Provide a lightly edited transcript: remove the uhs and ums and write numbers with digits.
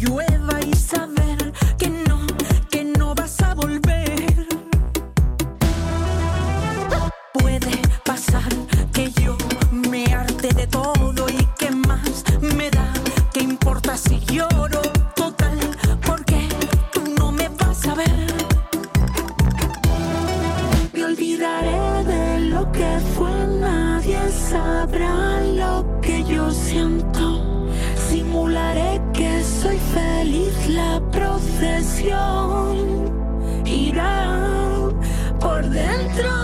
llueva y saber que no vas a volver. Puede pasar que yo me harte de todo y que más me da, ¿qué importa si lloro? Total, porque tú no me vas a ver. Me olvidaré de lo que fue, nadie sabrá lo que yo siento. Simularé que soy feliz, la procesión irá por dentro.